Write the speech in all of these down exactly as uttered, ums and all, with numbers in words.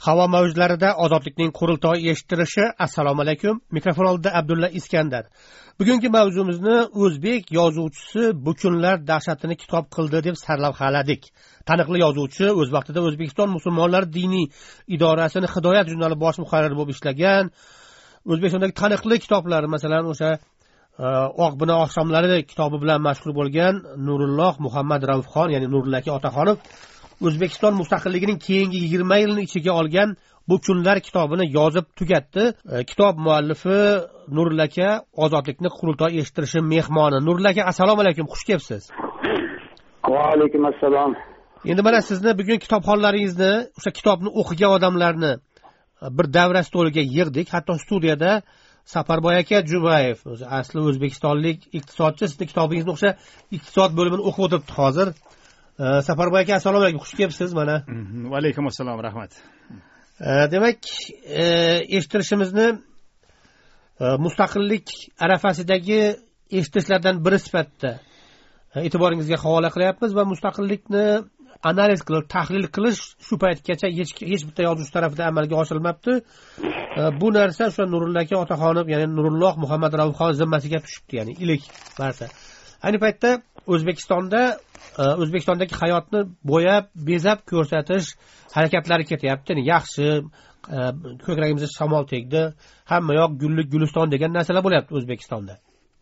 Havo mavjlarida ozodlikning qurultoyi eshittirishi. Assalomu alaykum. Mikrofon oldida Abdulla Iskandar. Bugungi mavzumizni o'zbek yozuvchisi bu kunlar dahshatini kitob qildi deb sarlavhaladik. Taniqli yozuvchi o'z vaqtida O'zbekiston musulmonlari diniy idorasini Hidoyat jurnali bosh muharriri bo'lib ishlagan. O'zbekistondagi taniqli kitoblar, masalan, o'sha Oqbino oqshomlari kitobi bilan mashhur bo'lgan Nurulloh Muhammad Raufxon, ya'ni Nurulla aka Otaxonov O'zbekiston mustaqilligining keyingi yigirma yilni ichiga olgan bu kunlar kitobini yozib tugatdi. Kitob muallifi Nurulla aka ozodlikni qurultoyi eshittirishi mehmoni. Nurulla aka, assalomu alaykum, xush kelibsiz. Va alaykum assalom. Endi mana sizni bugun kitobxonlaringizni, o'sha kitobni o'qigan odamlarni bir davra stoliga yig'dik. Hatto studiyada Safarboy aka Jubayev, o'zi asli o'zbekistonlik iqtisodchi, sizning kitobingizni o'sha iqtisod bo'limini o'qib o'tiribdi hozir. Safarboy aka, assalomu alaykum, xush kelibsiz mana. Va alaykum assalom, rahmat. Demak, eshittirishimizni mustaqillik arafasidagi eshittirishlardan biri sifatida e'tiboringizga havola qilyapmiz va mustaqillikni analiz qilish, tahlil qilish shu paytgacha hech hech bitta yozuvchi tomonidan amalga oshirilmabdi. Bu narsa o'sha Nurulla aka Otaxonov, ya'ni Nurulloh Muhammad Raufxon zimmasiga tushibdi, ya'ni ilk narsa. Ayni paytda O'zbekistonda O'zbekistondagi hayotni bo'yab, bezab ko'rsatish harakatlari ketyapti. Yaxshi, ko'kragimizga shamol tegdi, hamma yoq gullik guliston degan narsalar bo'lyapti O'zbekistonda.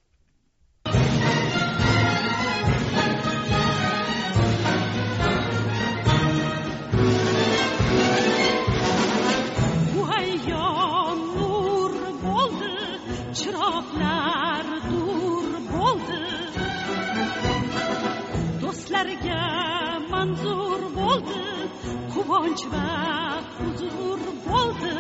manzur bo'ldi, quvonch va huzur bo'ldi.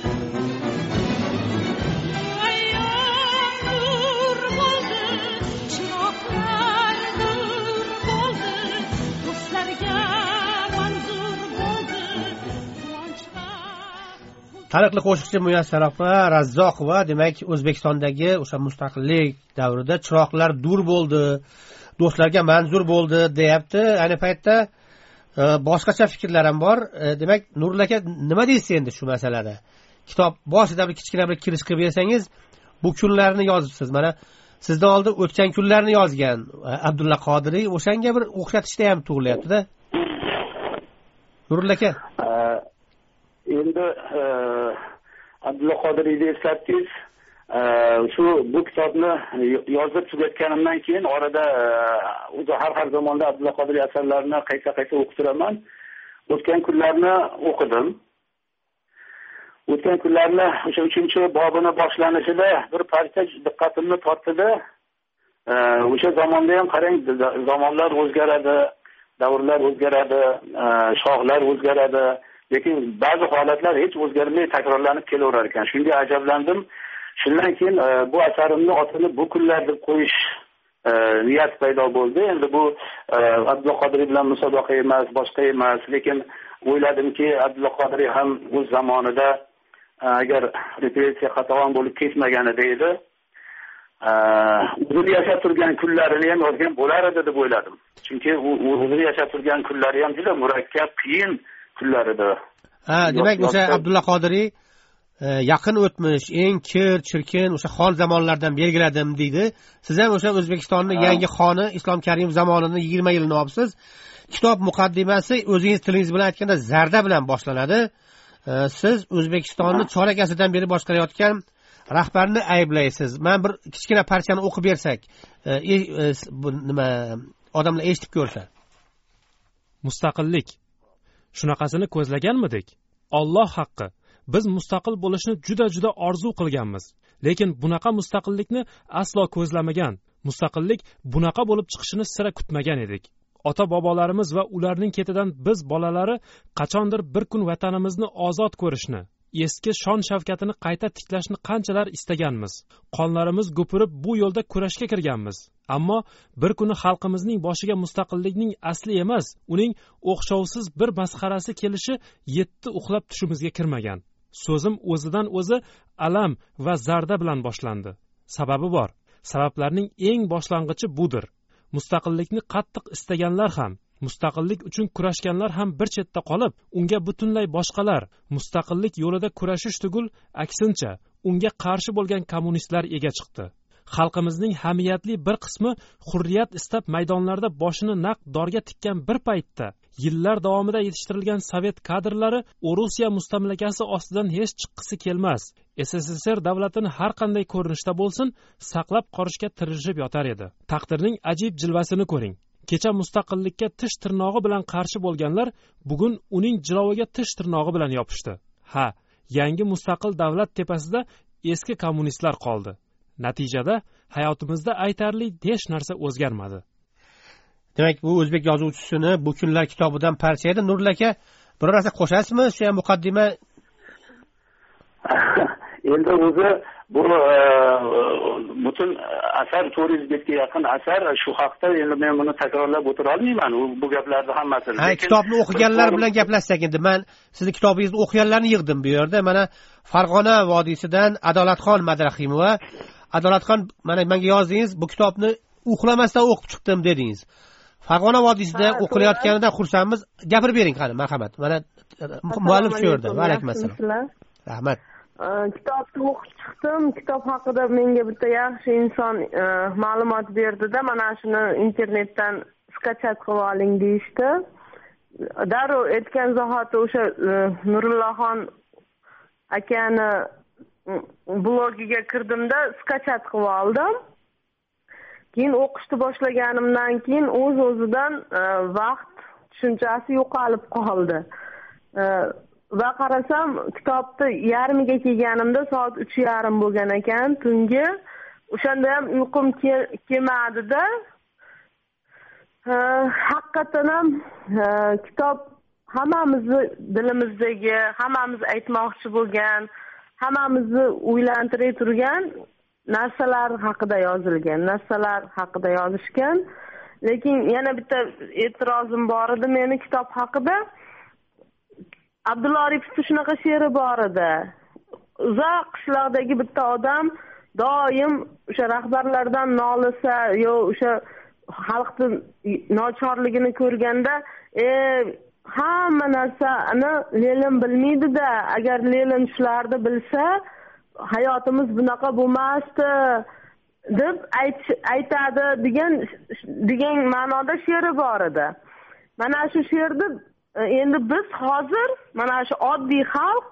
Ayyom nur bo'ldi, chiroqlar nur bo'ldi, do'stlarga manzur bo'ldi, quvonch va taniqli qo'shiqchi Muyassar opa Razzoqova, demak, O'zbekistondagi o'sha mustaqillik davrida chiroqlar dur bo'ldi, do'stlarga manzur bo'ldi deyapti. Ayni paytda boshqacha fikrlar ham bor. Demak, Nurulla aka, nima deysiz endi shu masalada? Kitob boshida bir kichkina bir kirish qilib bersangiz, bu kunlarni yozibsiz. Mana sizdan oldin o'tgan kunlarni yozgan Abdulla Qodiriy, o'shanga bir o'xshatishda ham tug'ilyapti-da. Nurulla aka. Endi Abdulla Qodiriyni eslatdingiz. Shu bu kitobni yozib tugatganimdan keyin orada o'zi har har zamonda Abdulla Qodiriy asarlarini qayta-qayta o'qib turaman. O'tgan kunlarni o'qidim. O'tgan kunlarni o'sha uchinchi bobini boshlanishida bir parcha diqqatimni tortdi. O'sha zamonda ham qarang, zamonlar o'zgaradi, davrlar o'zgaradi, shohlar o'zgaradi, lekin ba'zi holatlar hech o'zgarmay takrorlanib kelaverar ekan. Shunga ajablandim. Shundan keyin bu asarimni otini bu kunlar deb qo'yish niyat paydo bo'ldi. Endi bu Abdulla Qodiriy bilan musobaqa emas, boshqa emas, lekin o'yladimki, Abdulla Qodiriy ham o'z zamonida agar repressiya qatag'on bo'lib ketmaganida edi, o'zini yashab turgan kunlarini ham yozgan bo'lar edi deb o'yladim. Chunki u o'zini yashab turgan kunlari ham juda murakkab, qiyin kunlar edi. Ha, demak, o'sha Abdulla Qodiriy yaqin o'tmish, eng kir, chirkin o'sha xon zamonlardan belgiladim deydi. Siz ham o'sha O'zbekistonning yangi xoni Islom Karimov zamonini yigirma yilni olibsiz. Kitob muqaddimasi o'zingiz tilingiz bilan aytganda zarda bilan boshlanadi. Siz O'zbekistonni chorak asrdan beri boshqarayotgan rahbarni ayblaysiz. Men bir kichkina parchani o'qib bersak, bu nima odamlar eshitib ko'rsa. Mustaqillik shunaqasini ko'zlaganmidik? Alloh haqqi, biz mustaqil bo'lishni juda-juda orzu qilganmiz, lekin bunaqa mustaqillikni aslo ko'zlamagan. Mustaqillik bunaqa bo'lib chiqishini sira kutmagan edik. Ota-bobolarimiz va ularning ketidan biz bolalari qachondir bir kun vatanimizni ozod ko'rishni, eski shon-shavkatini qayta tiklashni qanchalar istaganmiz. Qonlarimiz gupirib bu yo'lda kurashga kirganmiz. Ammo bir kuni xalqimizning boshiga mustaqillikning asli emas, uning o'xshovsiz bir masxarasi kelishi yetti uxlab tushimizga kirmagan. So'zim o'zidan o'zi alam va zarda bilan boshlandi. Sababi bor. Sabablarning eng boshlang'ichi budir. Mustaqillikni qattiq istaganlar ham, mustaqillik uchun kurashganlar ham bir chetda qolib, unga butunlay boshqalar mustaqillik yo'lida kurashish tugul, aksincha, unga qarshi bo'lgan kommunistlar ega chiqdi. Xalqimizning hamiyatli bir qismi hurriyat istab maydonlarda boshini naq dorga tikkan bir paytda yillar davomida yetishtirilgan sovet kadrlari Orossiya mustamlakasi ostidan hech chiqqisi kelmas, S S S R davlatini har qanday ko'rinishda bo'lsin saqlab qolishga tirishib yotar edi. Taqdirning ajib jilvasini ko'ring. Kecha mustaqillikka tish tirnog'i bilan qarshi bo'lganlar bugun uning jiloviga tish tirnog'i bilan yopishdi. Ha, yangi mustaqil davlat tepasida eski kommunistlar qoldi. Natijada hayotimizda aytarli hech narsa o'zgarmadi. Demak, bu o'zbek yozuvchisini bu kunlar kitobidan parcha edi. Nurli aka, biror narsa qo'shasizmi shu muqaddima? Endi o'zi bu butun asar to'rt yuz betga yaqin asar, shu haqda endi men buni takrorlab o'tira olmayman. Bu gaplarni hammasini. Ha, kitobni o'qiganlar bilan gaplashsak endi. Men sizni kitobingizni o'qiganlarni yig'dim bu yerda. Mana Farg'ona vodiysidan Adolatxon Madrahimova. Adolatxon, mana menga yozdingiz, bu kitobni uxlamasdan o'qib chiqdim dedingiz. Farg'ona vodiysida o'qilayotganidan xursandmiz. Gapirib bering qani, marhamat. Mana muallif shu yerda. Va alaykum assalom. Rahmat. Kitobni o'qib chiqdim. Kitob haqida menga bitta yaxshi inson ma'lumot berdi-da, mana shuni internetdan skachat qilib oling deyishdi. Darrov aytgan zahoti o'sha Nurullohxon akani blogiga kirdimda skachat qilib oldim. Keyin o'qishni boshlaganimdan keyin o'z-o'zidan vaqt tushunchasi yo'qolib qoldi. Va qarasam, kitobni yarmiga kelganimda soat uch yarim bo'lgan ekan, tungi. O'shanda ham uyqum kelmadi-da. Haqiqatan ham kitob hammamizni dilimizdagi, hammamiz aytmoqchi bo'lgan, hammamizni o'ylantirib turgan narsalar haqida yozilgan, narsalar haqida yozishgan. Lekin yana bitta e'tirozim bor edi meni kitob haqida. Abdulla Oripovning shunaqa she'ri bor edi. Uzoq qishloqdagi bitta odam doim o'sha rahbarlardan nolisa, yo o'sha xalqning nochorligini ko'rganda, e hamma narsani Lenin bilmaydi-da, agar Lenin shularni bilsa, hayotimiz bunaqa bo'lmasdi deb aytadi degan degan ma'noda she'ri bor edi. Mana shu she'rni endi biz hozir mana shu oddiy xalq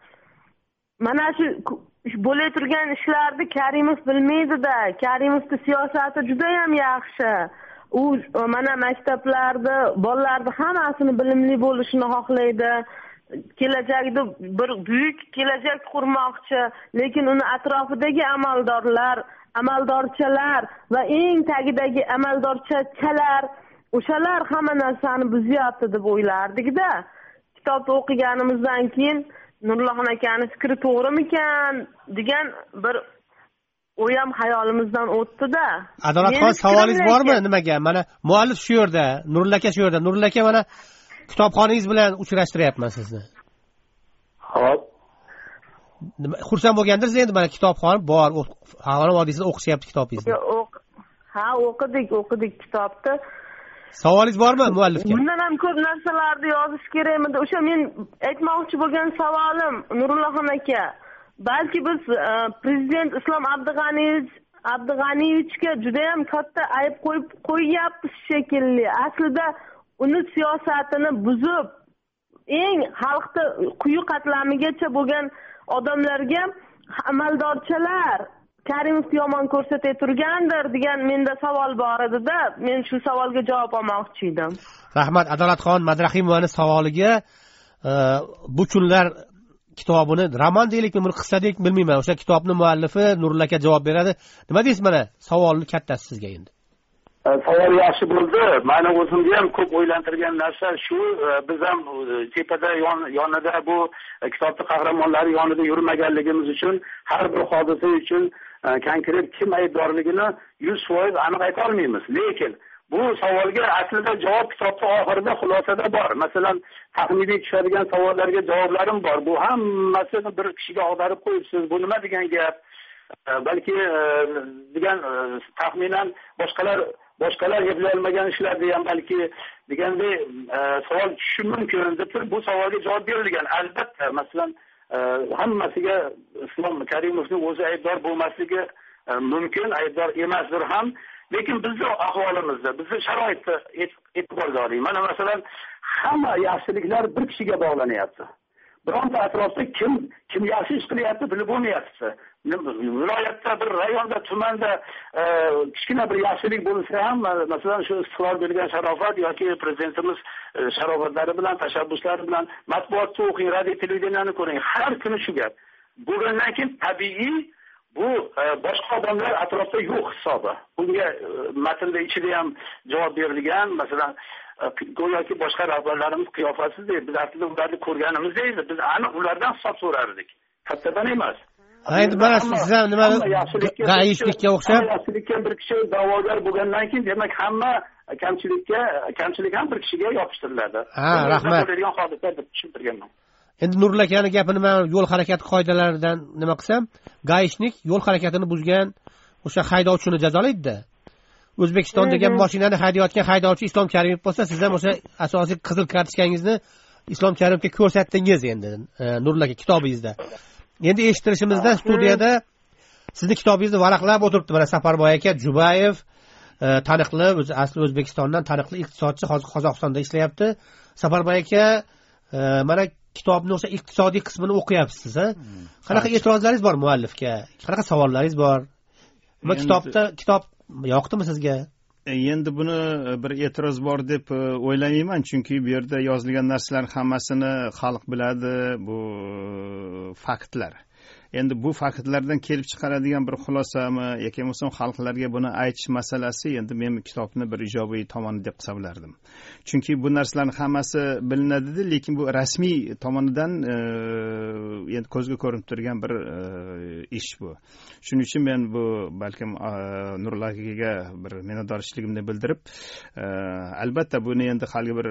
mana shu bo'lib turgan ishlarni Karimov bilmaydi-da. Karimovning siyosati juda ham yaxshi. U mana maktablarda bolalarni hammasini bilimli bo'lishini xohlaydi. Kelajakda bir buyuk kelajak qurmoqchi, lekin uni atrofidagi amaldorlar, amaldorchalar va eng tagidagi amaldorchachalar, o'shalar hamma narsani buzyapti deb o'ylardik-da. Kitobni o'qiganimizdan keyin Nurullohxon akaning fikri to'g'rimikan degan bir o'yam hayolimizdan o'tdi-da. Adolatxon, savolingiz bormi nimaga? Mana muallif shu yerda, Nurli aka shu yerda. Nurli aka, mana kitobxoningiz bilan uchrashtiryapman sizni. Xo'p. Xursand bo'lgandirsiz endi, mana kitobxon bor, Farg'ona vodiysida o'qishyapti kitobingizni. Ha, o'qidik, o'qidik kitobni. Savolingiz bormi muallifga? Bundan ham ko'p narsalarni yozish kerakmidi? O'sha men aytmoqchi bo'lgan savolim Nurullohxon aka, balki biz prezident Islom Abdug'aniyevich Abdug'aniyevichga juda ham katta ayb qo'yib qo'yyapmiz shekilli. Aslida uni siyosatini buzib, eng xalqda quyi qatlamigacha bo'lgan odamlarga amaldorchalar Karimovni yomon ko'rsatib turgandir degan menda savol bor edi-da. Men shu savolga javob olmoqchi edim. Rahmat. Adolatxon Madrahimovaning savoliga bu kunlar kitobini roman deylikmi, bir qissa deylik bilmayman. O'sha kitobning muallifi Nurli aka javob beradi. Nima deysiz, mana savolni kattasi sizga endi. Savol yaxshi bo'ldi. Meni o'zimga ham ko'p o'ylantirgan narsa shu, biz ham tepada yonida bu kitobni qahramonlari yonida yurmaganligimiz uchun har bir hodisa uchun konkret kim aybdorligini yuz foiz aniq ayta olmaymiz. Lekin bu savolga aslida javob kitobning oxirida xulosada bor. Masalan, taxminiy tushadigan savollarga javoblarim bor. Bu hammasini bir kishiga ag'darib qo'yibsiz. Bu nima degan gap? Balki degan taxminan boshqalar boshqalar eplay olmagan ishlarni ham balki degandek savol tushishi mumkin deb turib bu savolga javob berilgan. Albatta, masalan, hammasiga Islom Karimovning o'zi aybdor bo'lmasligi mumkin, aybdor emasdir ham. Lekin bizning ahvolimizda, bizning sharoitda e'tiborga oling. Mana masalan, hamma yaxshiliklar bir kishiga bog'lanyapti. Bironta atrofda kim kim yaxshi ish qilyapti bilib bo'lmayapti. Viloyatda, bir rayonda, tumanda kichkina bir yaxshilik bo'lsa ham, masalan, shu istiqlol bergan Sharofat yoki prezidentimiz sharofatlari bilan, tashabbuslari bilan matbuotda o'qing, radio televideniyani ko'ring. Har kuni shu gap. Bo'lgandan keyin tabiiy bu boshqa odamlar atrofda yo'q hisobi. Bunga matnda ichida ham javob berilgan. Masalan, go'yoki boshqa rahbarlarimiz qiyofasida biz aslida ularni ko'rganimizda edi. Biz aniq ulardan hisob so'rardik. Kattadan emas. Endi mana siz ham nima g'ayishlikka o'xshab, yaxshilikka bir kishi da'vogar bo'lgandan keyin demak hamma kamchilikka kamchilik ham bir kishiga yopishtiriladi. Ha, rahmat. Bo'ladigan hodisa deb tushuntirganman. Endi Nurul akani gapini men yo'l harakati qoidalaridan nima qilsam, g'ayishlik yo'l harakatini buzgan o'sha haydovchini jazolaydi-da. O'zbekiston degan mashinani haydayotgan haydovchi Islom Karimov bo'lsa, siz ham o'sha asosiy qizil kartochkangizni Islom Karimovga ko'rsatdingiz endi Nurul aka kitobingizda. Endi eshittirishimizda studiyada sizni kitobingizni varaqlab o'tiribdi. Mana Safarboy aka Jubayev taniqli, o'zi asli O'zbekistondan taniqli iqtisodchi, hozir Qozog'istonda ishlayapti. Safarboy aka mana kitobning o'sha iqtisodiy qismini o'qiyapsiz, ha? Qanaqa e'tirozlaringiz bor muallifga? Qanaqa savollaringiz bor? Nima kitobda kitob yoqdimi sizga? Endi buni bir e'tiroz bor deb o'ylamayman, chunki bu yerda yozilgan narsalar hammasini xalq biladi, bu faktlar. Endi bu faktlardan kelib chiqaradigan bir xulosami yoki bo'lmasa xalqlarga buni aytish masalasi endi men kitobni bir ijobiy tomoni deb hisoblardim. Chunki bu narsalarning hammasi bilinadi, lekin bu rasmiy tomonidan endi ko'zga ko'rinib turgan bir ish bu. Shuning uchun men bu balkim Nurul akaga bir minnatdorchiligimni bildirib, albatta buni endi hali bir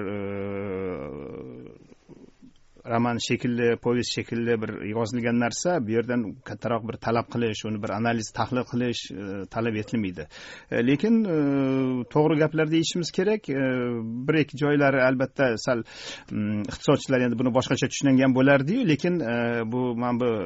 roman shekilli, povest shekilli bir yozilgan narsa, bu yerdan kattaroq bir talab qilish, uni bir analiz, tahlil qilish talab etilmaydi. Lekin to'g'ri gaplar deyishimiz kerak. Bir ikki joylari albatta sal iqtisodchilar endi buni boshqacha tushungan bo'lardi-yu, lekin bu men bu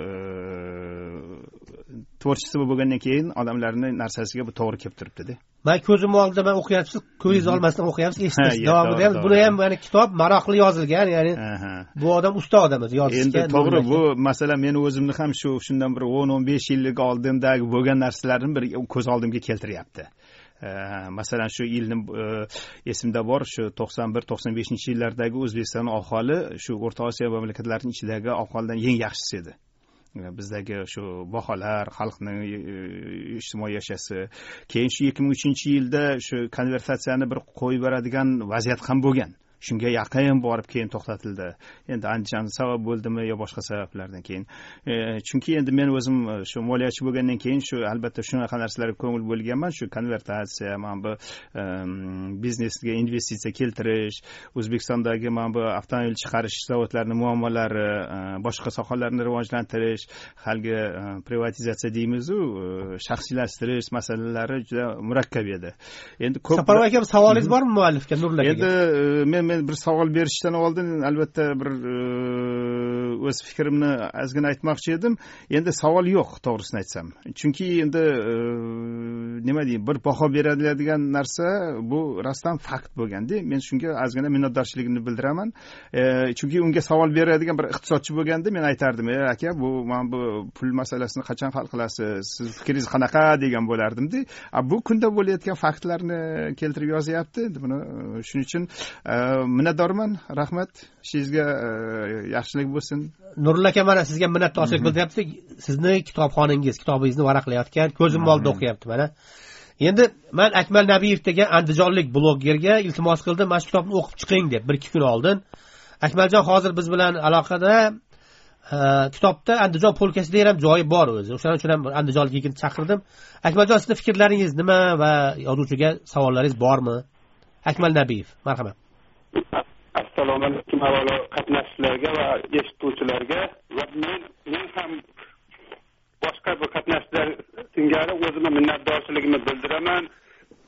tvorчество bo'lgandan keyin odamlarning narsasiga bu to'g'ri kelib turibdi-da. Men ko'zim oldida men o'qiyapsiz, ko'zingiz olmasdan o'qiyapsiz, eshitasiz. Davomida ham buni ham mana kitob maroqli yozilgan, ya'ni bu odam usta odam o'zi yozishga. Endi to'g'ri, bu masalan men o'zimni ham shu shundan bir o'n o'n besh yillik oldimdagi bo'lgan narsalarni bir ko'z oldimga keltiryapti. Masalan shu yilni esimda bor, shu to'qson bir to'qson beshinchi yillardagi O'zbekiston aholi shu O'rta Osiyo mamlakatlarining ichidagi aholidan eng yaxshisi edi. Bizdagi shu baholar, xalqning ijtimoiy yashasi, keyin shu ikki ming uchinchi yilda shu konvertatsiyani bir qo'yib beradigan vaziyat ham bo'lgan. Shunga yaqin borib keyin to'xtatildi. Endi andijon sabab bo'ldimi yo boshqa sabablardan keyin. Chunki endi men o'zim shu moliyachi bo'lgandan keyin shu albatta shunaqa narsalarga ko'ngil bo'lganman, shu konvertatsiya, mana bu biznesga investitsiya keltirish, O'zbekistondagi mana bu avtomobil chiqarish zavodlarining muammolari, boshqa sohalarni rivojlantirish, halgi privatizatsiya deymiz-ku, shaxsiylashtirish masalalari juda murakkab edi. Endi ko'p Safarboy aka, savolingiz bormi muallifga, Nurul akaga? Endi men men bir savol berishdan oldin albatta bir o'z fikrimni ozgina aytmoqchi edim. Endi savol yo'q, to'g'risini aytsam. Chunki endi nima deyim, bir baho beriladigan narsa bu rostdan fakt bo'lganda, men shunga ozgina minnatdorchiligimni bildiraman. Chunki unga savol beradigan bir iqtisodchi bo'lganda men aytardim, "Ey aka, bu men bu pul masalasini qachon hal qilasiz? Siz fikringiz qanaqa?" degan bo'lardim-da. Bu kunda bo'layotgan faktlarni keltirib yozyapti. Buni shuning uchun minnatdorman. Rahmat. Sizga yaxshilik bo'lsin. Nurul aka, mana sizga minnatdorchilik bildiryapti. Sizni kitobxonangiz, kitobingizni varaqlayotgan, ko'zim oldida o'qiyapti mana. Endi men Akmal Nabiyev degan andijonlik blogerga iltimos qildim, mana shu kitobni o'qib chiqing deb bir ikki kun oldin. Akmaljon hozir biz bilan aloqada. Kitobda Andijon polkasida ham joyi bor o'zi. O'shaning uchun ham andijonlik yigitni chaqirdim. Akmaljon, sizning fikrlaringiz nima va yozuvchiga savollaringiz bormi? Akmal Nabiyev, marhamat. Assalomu alaykum avvalo qatnashchilarga va eshituvchilarga. Va men men ham boshqa bir qatnashchilar singari o'zimning minnatdorchiligimni bildiraman.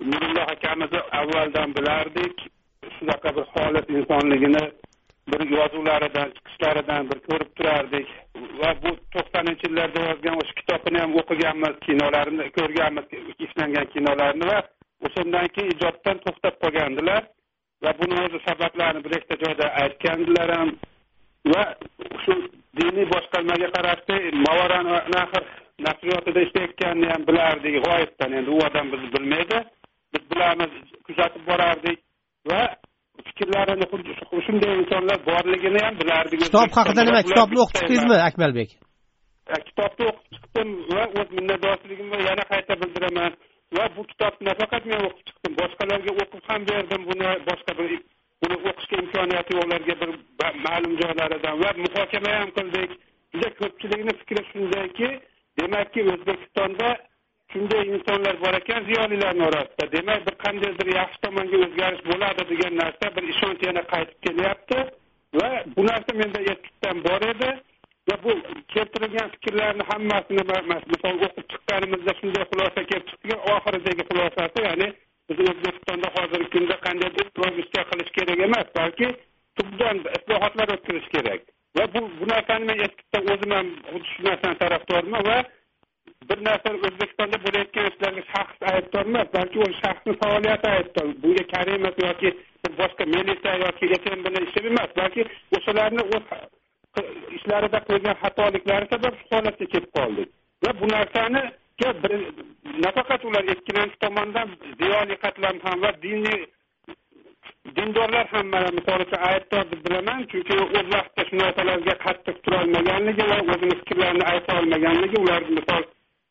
Nurulloh akamizni avvaldan bilardik. Shunaqa bir holat insonligini bir yozuvlaridan, chiqishlaridan bir ko'rib turardik va bu to'qsoninchi yillarda yozgan o'sha kitobini ham o'qiganmiz, kinolarini ko'rganmiz, ishlangan kinolarini va o'shandan keyin ijoddan to'xtab qolgandilar va buni o'zi sabablarini bir ikkita joyda aytgandilar ham va shu diniy boshqarmaga qarashli Mavaran va Nahr nashriyotida ishlayotganini ham bilardik g'oyibdan. Endi u odam bizni bilmaydi, biz bilamiz, kuzatib borardik va fikrlarini shunday insonlar borligini ham bilardik. Kitob haqida nima, kitobni o'qib chiqdingizmi Akmalbek? Kitobni o'qib chiqdim va o'z minnatdorchiligimni yana qayta bildiraman va bu kitobni nafaqat men o'qib chiqdim, boshqalarga o'qib ham berdim. Buni boshqa bir buni o'qishga imkoniyati yo'qlarga bir ma'lum joylaridan va muhokama ham qildik. Juda ko'pchilikning fikri shundayki, demakki O'zbekistonda shunday insonlar bor ekan ziyolilarning orasida. Demak, bir qandaydir yaxshi tomonga o'zgarish bo'ladi degan narsa bir ishonch yana qaytib kelyapti va bu narsa menda etikdan bor edi va bu keltirilgan fikrlarni hammasini misol o'qib chiqqanimizda shunday xulosa kelib chiqdi. Oxiridagi xulosasi, ya'ni biz O'zbekistonda hozirgi kunda qandaydir progressiya qilish kerak emas, balki tubdan islohotlar o'tkazish kerak. Va bu bu narsani men etikdan o'zim ham xuddi shu narsaning tarafdoriman va bir narsa O'zbekistonda bo'layotgan ishlarga shaxs aybdor emas, balki o shaxsning faoliyati aybdor. Bunga Karimov yoki boshqa militsiya yoki yetm bilan ishi emas, balki o'shalarni o'z ishlarida qilgan xatoliklari sabab shu holatga kelib qoldik. Va bu narsani nafaqat ular ikkilanchi tomondan ziyoli qatlam ham va diniy dindorlar ham mana misol uchun aybdor deb bilaman, chunki o'z vaqtida shu narsalarga qattiq tura olmaganligi va o'zini fikrlarini ayta olmaganligi ular misol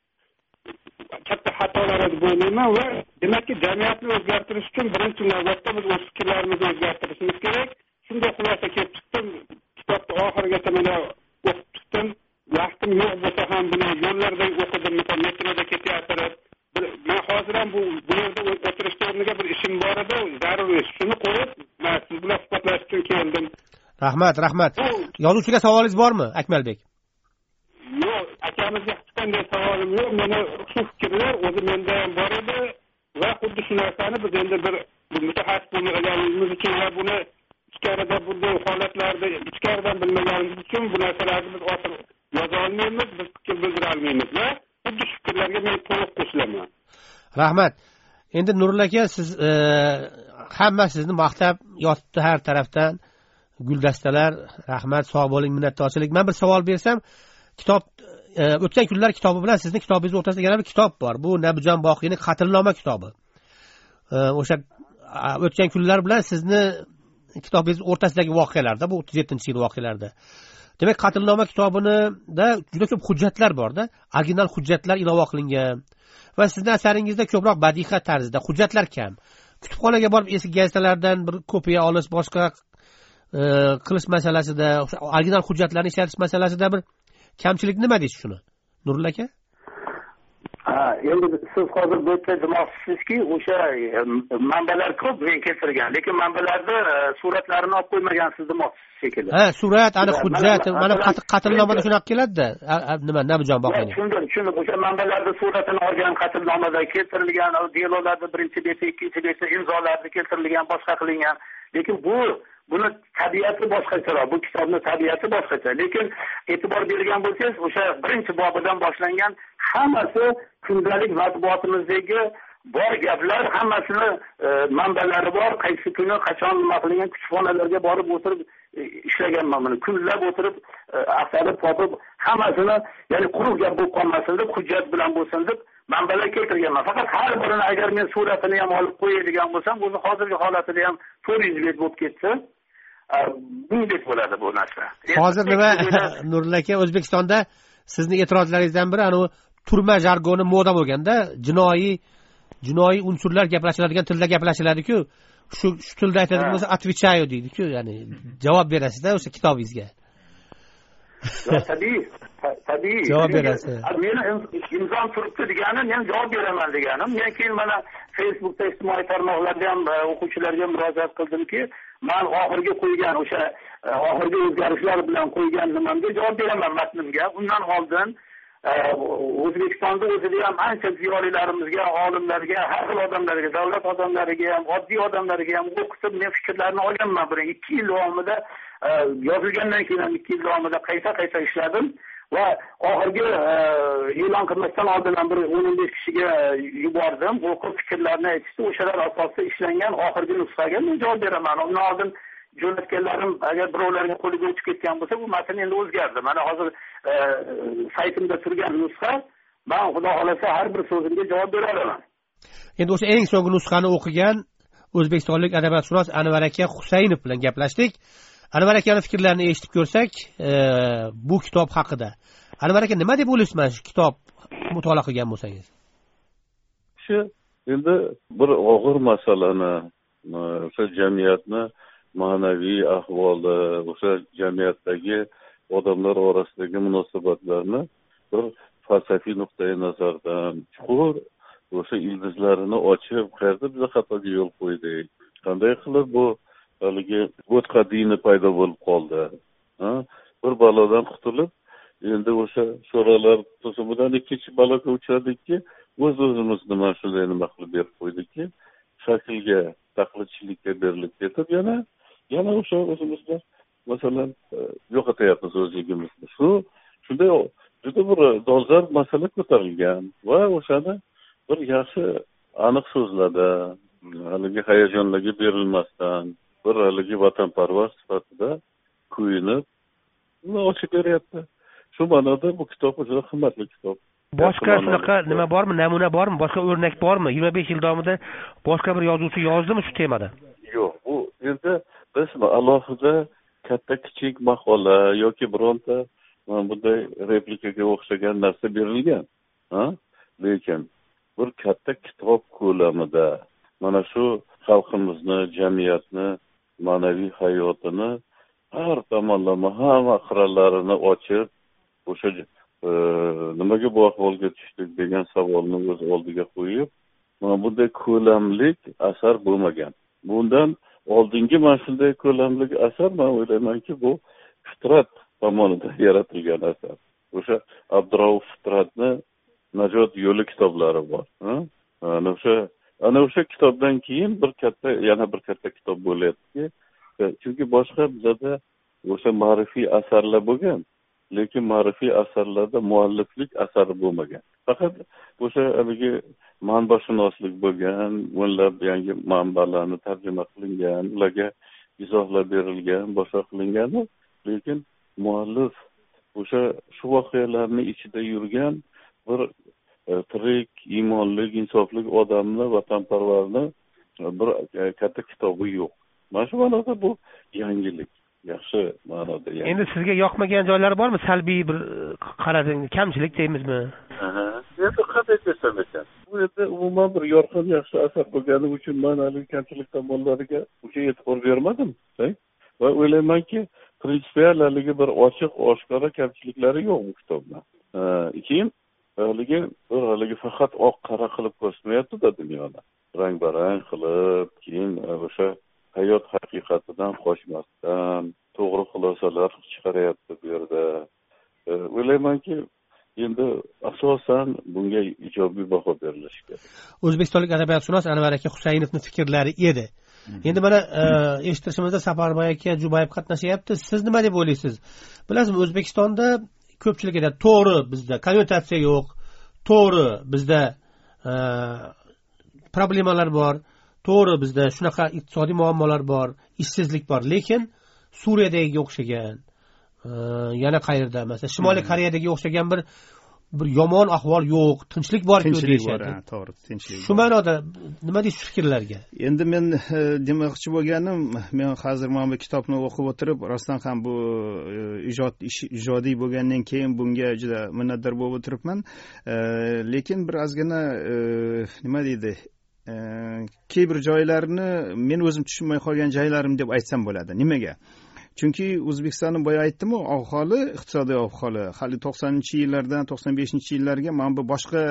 katta xatolar deb o'ylayman va demakki jamiyatni o'zgartirish uchun birinchi navbatda biz o'z fikrlarimizni o'zgartirishimiz kerak. Shunday xulosa kelib chiqdim. Kitobni oxirigacha mana o'qib chiqdim. Vaqtim yo'q bo'lsa ham buni yo'llarda o'qidim, misol metroda ketyapman. Men hozir ham bu bu yerda o'tirishga o'rniga bir ishim bor edi, zarur ish. Shuni qo'yib, men siz bilan suhbatlashish uchun keldim. Rahmat, rahmat. Yozuvchiga savolingiz bormi, Akmalbek? Yo'q, akamizga hech qanday savolim yo'q. Meni shu fikrlar o'zi menda ham bor edi va xuddi shu narsani biz endi bir mutaxassis bo'lganimiz uchun va buni ichkarida bunday holatlarda ichkaridan bilmaganimiz uchun bu narsalarni biz ochiq yoza olmaymiz, biz fikr bildira olmaymiz va xuddi shu fikrlarga men to'liq qo'shilaman. Rahmat. Endi Nurul aka, siz e, hamma sizni maqtab yotibdi har tarafdan. Guldastalar, rahmat, sog' bo'ling, minnatdorchilik. Men bir savol bersam, kitob e, o'tgan kunlar kitobi bilan sizning kitobingiz o'rtasida yana bir kitob bor. Bu Nabijon Boqiyning Qatlnoma kitobi. E, o'sha o'tgan kunlar bilan sizni kitobingiz o'rtasidagi voqealarda, bu o'ttiz yettinchi yil voqealarida. Demak, Qatlnoma kitobida juda ko'p hujjatlar bor-da, original hujjatlar ilova qilingan va sizning asaringizda ko'proq badiiy tarzda hujjatlar kam. Kutubxonaga borib eski gazetalardan bir kopiya olish, boshqa e, qilish masalasida, original hujjatlarni ishlatish masalasida bir kamchilik nima deysiz shuni? Nurul aka? Ha, endi siz hozir bu yerda demoqchisizki, o'sha manbalar ko'p men keltirgan, lekin manbalarda suratlarini olib qo'ymagansiz demoqchisiz shekilli. Ha, surat, aniq hujjat, mana qatlnomada shunaqa keladi-da. Nima, Nabijon Boqiyning. Tushundim, tushundim. O'sha manbalarda suratini olgan qatlnomada keltirilgan, delolarda birinchi beti, ikkinchi beti imzolarida keltirilgan, boshqa qilingan. Lekin bu buni tabiati boshqacharoq, bu kitobning tabiati boshqacha. Lekin e'tibor bergan bo'lsangiz, o'sha birinchi bobidan boshlangan hammasi kundalik matbuotimizdagi bor gaplar, hammasini e, manbalari bor. Qaysi kuni qachon nima qilingan, kutubxonalarga borib o'tirib e, ishlaganman buni. Kunlab o'tirib, e, afsalib topib, hammasini, ya'ni quruq gap bo'lib qolmasin deb, hujjat bilan bo'lsin deb manbalar keltirganman. Faqat har birini agar men suratini ham olib qo'yadigan bo'lsam, o'zi hozirgi holatida ham to'rt yuz bet bo'lib ketsa, bunday bo'ladi bu narsa. Hozir nima Nurul aka, O'zbekistonda sizning e'tirozlaringizdan biri anu turma jargoni moda bo'lganda, jinoiy jinoiy unsurlar gaplashiladigan tilda gaplashiladi-ku, shu shu tilda aytadigan bo'lsa отвечаю deydi-ku, ya'ni javob berasiz-da o'sha kitobingizga. Tabiiy, tabiiy. Javob berasiz. Meni imzom turibdi deganim, men javob beraman deganim. Men keyin mana Facebookda, ijtimoiy tarmoqlarda ham o'quvchilarga murojaat qildimki, men oxirgi qo'ygan o'sha oxirgi o'zgarishlar bilan qo'ygan nimamga javob beraman matnimga. Undan oldin O'zbekistonda o'zida ham ancha ziyolilarimizga, olimlarga, har xil odamlarga, davlat odamlariga ham, oddiy odamlarga ham o'qitib, men fikrlarini olganman. Bir ikki yil davomida yozilgandan keyin ham ikki yil davomida qayta-qayta ishladim va oxirgi e'lon qilmasdan oldin ham bir o'n o'n besh kishiga yubordim. O'qib fikrlarini aytishdi. O'shalar asosida ishlangan oxirgi nusxaga men javob beraman. Undan oldin jo'natganlarim agar birovlarga qo'liga o'tib ketgan bo'lsa, bu matn endi o'zgardi. Mana hozir saytimda turgan nusxa, men xudo xolasa har bir so'zimga javob bera olaman. Endi o'sha eng so'nggi nusxani o'qigan o'zbekistonlik adabiyotshunos Anvar aka Husaynov bilan gaplashdik. Anvar akaning fikrlarini eshitib ko'rsak, bu kitob haqida. Anvar aka, nima deb o'ylaysiz mana shu kitob mutolaa qilgan bo'lsangiz? Shu endi bir og'ir masalani, o'sha jamiyatni ma'naviy ahvoli, o'sha jamiyatdagi odamlar orasidagi munosabatlarni bir falsafiy nuqtai nazardan chuqur o'sha ildizlarini ochib, qayerda biz xatoga yo'l qo'ydik, qanday qilib bu haligi bo'tqa dini paydo bo'lib qoldi, bir balodan qutulib endi o'sha so'ralar to'sibidan ikkinchi baloga uchradikki, o'z o'zimizni mana shunday nima qilib berib qo'ydikki, shaklga, taqlidchilikka berilib ketib, yana yana o'sha o'zimizni masalan yo'qotyapmiz o'zligimizni. Shu shunday juda bir dolzarb masala ko'tarilgan va o'shani bir yaxshi aniq so'zlarda, haligi hayajonlarga berilmasdan, bir haligi vatanparvar sifatida kuyinib, uni ochib beryapti. Shu ma'noda bu kitob juda qimmatli kitob. Boshqa shunaqa nima bormi, namuna bormi, boshqa o'rnak bormi? yigirma besh yil davomida boshqa bir yozuvchi yozdimi shu temada? Yo'q, bu endi biz alohida katta kichik maqola yoki bironta mana bunday replikaga o'xshagan narsa berilgan. Ha? Lekin bir katta kitob ko'lamida mana shu xalqimizni, jamiyatni, ma'naviy hayotini har tomonlama hamma qirralarini ochib, o'sha nimaga bu ahvolga tushdik degan savolni o'z oldiga qo'yib, mana bunday ko'lamlik asar bo'lmagan. Bundan oldingi mana shunday ko'lamli asar, men o'ylaymanki, bu Fitrat tomonidan yaratilgan asar. O'sha Abdurauf Fitratni Najot yo'li kitoblari bor. Ana o'sha ana o'sha kitobdan keyin bir katta, yana bir katta kitob bo'lyapti. Chunki boshqa bizda o'sha ma'rifiy asarlar bo'lgan, lekin ma'rifiy asarlarda mualliflik asari bo'lmagan. Faqat o'sha haligi manbashunoslik bo'lgan, o'nlab yangi manbalarni tarjima qilingan, ularga izohlar berilgan, boshqa qilingan, lekin muallif o'sha shu voqealarning ichida yurgan bir tirik, iymonli, insofli odamni, vatanparvarni bir katta kitobi yo'q. Mana shu ma'noda bu yangilik, yaxshi ma'noda yangilik. Endi sizga yoqmagan joylari bormi? Salbiy bir qarading, kamchilik deymizmi? Aha. Endi qanday desam ekan? Bu endi umuman bir yorqin, yaxshi asar bo'lgani uchun men hali kamchilik tomonlariga uncha e'tibor bermadim. Va o'ylaymanki, prinsipial haligi bir ochiq, oshkora kamchiliklari yo'q bu kitobda. Keyin haligi bir haligi faqat oq qora qilib ko'rsatmayapti-da dunyoda. Rang-barang qilib, keyin o'sha hayot haqiqatidan qochmasdan to'g'ri xulosalar chiqaryapti bu yerda. O'ylaymanki, endi asosan bunga ijobiy baho berilishi kerak. O'zbekistonlik adabiyotshunos Anvar aka Husaynovning fikrlari edi. Endi mana eshittirishimizda Safarboy aka Jubayev qatnashyapti. Siz nima deb o'ylaysiz? Bilasizmi, O'zbekistonda ko'pchilik aytadi, to'g'ri bizda konnotatsiya yo'q, to'g'ri bizda problemalar bor, to'g'ri bizda shunaqa iqtisodiy muammolar bor, ishsizlik bor, lekin Suriyadagi o'xshagan, yana qayerda, masalan, Shimoliy Koreyadagi o'xshagan bir bir yomon ahvol yo'q, tinchlik bor-ku deyishadi. To'g'ri, tinchlik. Shu ma'noda nima deysiz fikrlarga? Endi men demoqchi bo'lganim, men hozir mana bu kitobni o'qib o'tirib, rostdan ham bu ijod ijodiy bo'lgandan keyin bunga juda minnatdor bo'lib o'tiribman. Lekin bir ozgina nima deydi, key bir joylarni men o'zim tushunmay qolgan joylarim deb aytsam bo'ladi. Nimaga? chunki o'zbekistonni boya aytdimu ahvoli iqtisodiy ahvoli hali to'qsoninchi yillardan to'qson beshinchi yillarga mana bu boshqa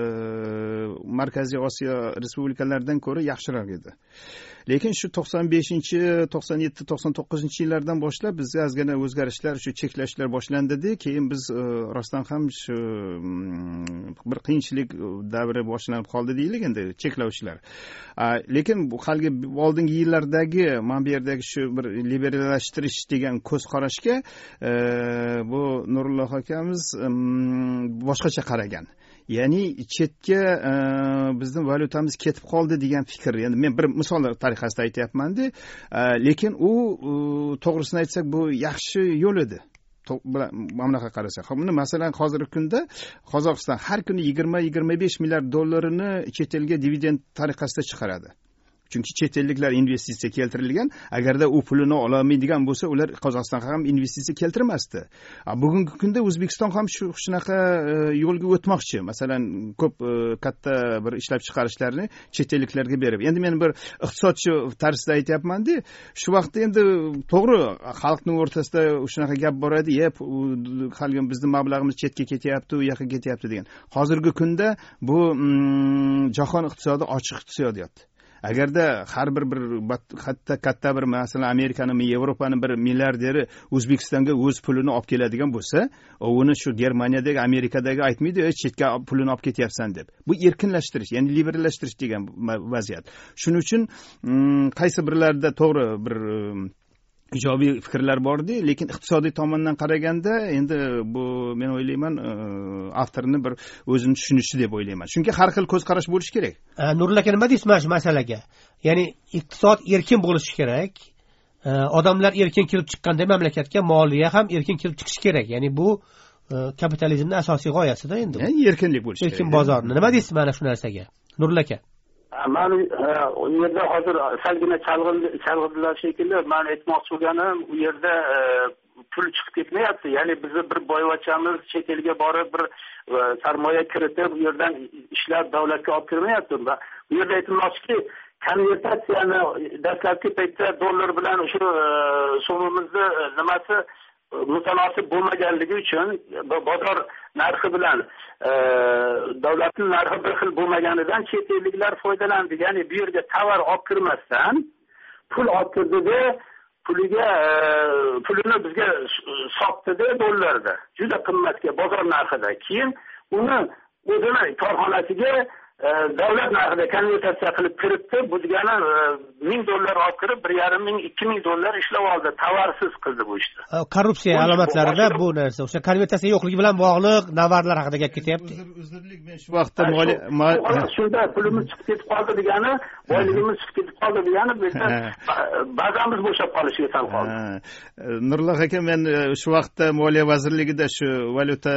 markaziy osiyo respublikalaridan ko'ra yaxshiroq edi. lekin shu to'qson beshinchi to'qson yetti to'qson to'qqizinchi yillardan boshlab bizga ozgina o'zgarishlar shu cheklashlar boshlandida keyin biz rostdan ham shu bir qiyinchilik davri boshlanib qoldi deylik endi cheklovchilar. lekin bu haligi oldingi yillardagi mana bu yerdagi shu bir liberallashtirish degan ko'z qarashga bu Nurulloh akamiz boshqacha qaragan. ya'ni chetga bizni valyutamiz ketib qoldi degan fikr. Endi men bir misol tariqasida aytyapman-da, lekin u to'g'risini aytsak bu yaxshi yo'l edi. Mamlakat qarasak. Buni masalan hozirgi kunda Qozog'iston har kuni yigirma yigirma besh milliard dollarini chet elga dividend tariqasida chiqaradi. Chunki chet elliklar investitsiya keltirilgan, agarda u pulini ololmaydigan bo'lsa, ular Qozog'istonga ham investitsiya keltirmasdi. Bugungi kunda O'zbekiston ham shu shunaqa yo'lga o'tmoqchi. Masalan, ko'p katta bir ishlab chiqarishlarni chet elliklarga berib. Endi men bir iqtisodchi tarzda aytyapman-da, shu vaqtda endi to'g'ri xalqning o'rtasida shunaqa gap boradi, "Yep, haligi bizning mablag'imiz chetga ketyapti, u yoqqa ketyapti" degan. Hozirgi kunda bu jahon iqtisodi ochiq iqtisodiyot. Agarda har bir bir katta katta bir masalan Amerikaning, Yevropaning bir milliarderi O'zbekistonga o'z pulini olib keladigan bo'lsa, uni shu Germaniyadagi, Amerikadagi aytmaydi, "Chetga pulini olib ketyapsan" deb. Bu erkinlashtirish, ya'ni liberallashtirish degan vaziyat. Shuning uchun qaysi birlarda to'g'ri bir ijobiy fikrlar bordi, lekin iqtisodiy tomondan qaraganda endi bu men o'ylayman avtorni bir o'zini tushunishi deb o'ylayman. Chunki har xil ko'z qarash bo'lishi kerak. Nurullo aka, nima deysiz mana shu masalaga? Ya'ni iqtisod erkin bo'lishi kerak. Odamlar erkin kirib chiqqanda mamlakatga moliya ham erkin kirib chiqishi kerak. Ya'ni bu kapitalizmning asosiy g'oyasida endi. Ya'ni erkinlik bo'lishi kerak. Erkin bozorni. Nima deysiz mana shu narsaga? Nurullo aka. Mani u yerda hozir salgina chalg'irdilar shekilli. Men aytmoqchi bo'lganim, u yerda pul chiqib ketmayapti. Ya'ni bizni bir boyvachamiz chet elga borib bir sarmoya kiritib, u yerdan ishlab davlatga olib kirmayapti. Bu yerda aytmoqchiki, konvertatsiyani dastlabki paytda dollar bilan o'sha so'mimizni nimasi mutanosib bo'lmaganligi uchun bozor narxi bilan davlatning narxi bir xil bo'lmaganidan chet elliklar foydalandi. Ya'ni bu yerga tovar olib kirmasdan pul olib kirdida puliga pulini bizga sotdida dollarda juda qimmatga bozor narxida. Keyin uni o'zini korxonasiga davlat narxida konvertatsiya qilib kiritdi. Bu degani ming dollar olib kirib bir yarim ming ikki ming dollar ishlab oldi. Tovarsiz qildi bu ishni. Korrupsiya alomatlarida bu narsa o'sha konvertatsiya yo'qligi bilan bog'liq navarlar haqida gap ketyapti. Uzrlik, men shu vaqtda moliya shunda pulimiz chiqib ketib qoldi degani, boyligimiz chiqib ketib qoldi degani, bizda bazamiz bo'shab qolishiga sal qoldi. Nurulloh aka, men shu vaqtda moliya vazirligida shu valyuta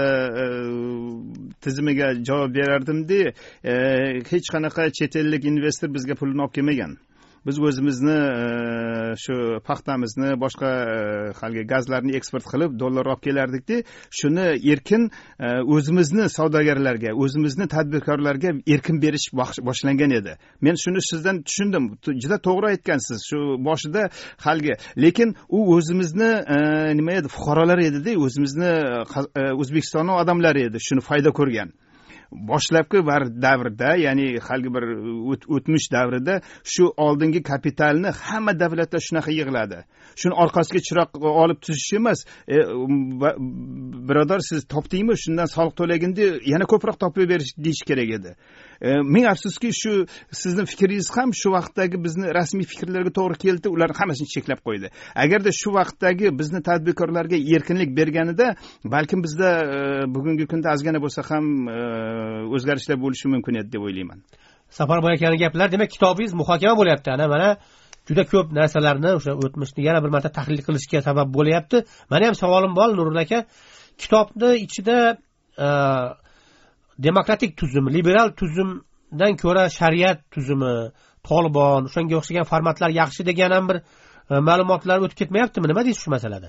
tizimiga javob berardim-da, hech qanaqa chet ellik investor bizga pulni olib kelmagan. Biz o'zimizni shu paxtamizni, boshqa haligi gazlarni eksport qilib dollar olib kelardik-da, shuni erkin o'zimizni savdogarlarga, o'zimizni tadbirkorlarga erkin berish boshlangan edi. Men shuni sizdan tushundim. Juda to'g'ri aytgansiz. Shu boshida haligi, lekin u o'zimizni nima edi, fuqarolar edi-da, o'zimizni O'zbekistonning odamlari edi, shuni foyda ko'rgan. Boshlabki bir davrda, ya'ni haligi bir o'tmish davrida shu oldingi kapitalni hamma davlatlar shunaqa yig'ladi. Shuni orqasiga chiroq olib tuzish emas, e, birodar siz topdingmi, shundan soliq to'laganda yana ko'proq topib berish deyish kerak edi. E, ming afsuski shu sizning fikringiz ham shu vaqtdagi bizni rasmiy fikrlarga to'g'ri keldi, ularni hammasini cheklab qo'ydi. Agarda shu vaqtdagi bizni tadbirkorlarga erkinlik berganida, balkim bizda e, bugungi kunda ozgina bo'lsa ham e, o'zgarishlar bo'lishi mumkin edi deb o'ylayman. Safarboy akaning gaplari, demak kitobingiz muhokama bo'lyapti. Ana mana juda ko'p narsalarni o'sha o'tmishni yana bir marta tahlil qilishga sabab bo'lyapti. Meni ham savolim bor Nurullo aka. Kitobni ichida e, demokratik tuzum, liberal tuzumdan ko'ra shariat tuzumi, Tolibon, o'shanga o'xshagan formatlar yaxshi degan ham bir e, ma'lumotlar o'tib ketmayaptimi? Nima deysiz shu masalada?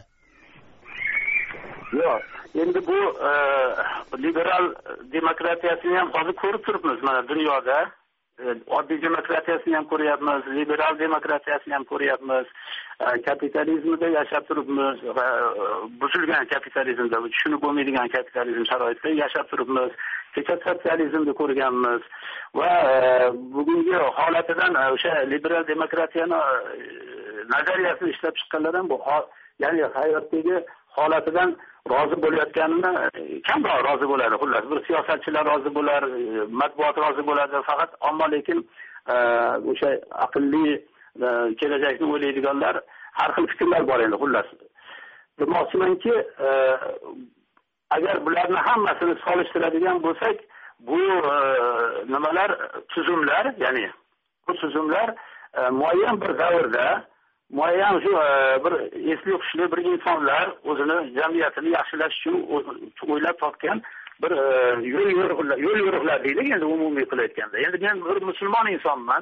Yo'q, endi bu e, liberal demokratiyasini ham hozir ko'rib turibmiz mana dunyoda. E, oddiy demokratiyasini ham ko'ryapmiz, liberal demokratiyasini ham ko'ryapmiz. kapitalizmda yashab turibmiz va buzilgan kapitalizmda, tushunib bo'lmaydigan kapitalizm sharoitida yashab turibmiz. Kecha sotsializmni ko'rganmiz va bugungi holatidan o'sha liberal demokratiyani nazariyasini ishlab chiqqanlar ham bu ya'ni hayotdagi holatidan rozi bo'layotganini kamroq rozi bo'ladi. Xullas, bir siyosatchilar rozi bo'lar, matbuot rozi bo'ladi, faqat ammo lekin o'sha aqlli kelajakni o'ylaydiganlar har xil fikrlar bor endi. Xullas, demoqchimanki, agar bularni hammasini solishtiradigan bo'lsak, bu nimalar tuzumlar, ya'ni bu tuzumlar muayyan bir davrda muayyan shu bir esli hushli bir insonlar o'zini jamiyatini yaxshilash uchun o'ylab topgan bir yo'l yo'riqlar, yo'l yo'riqlar deylik endi umumiy qilib aytganda. Endi men bir musulmon insonman,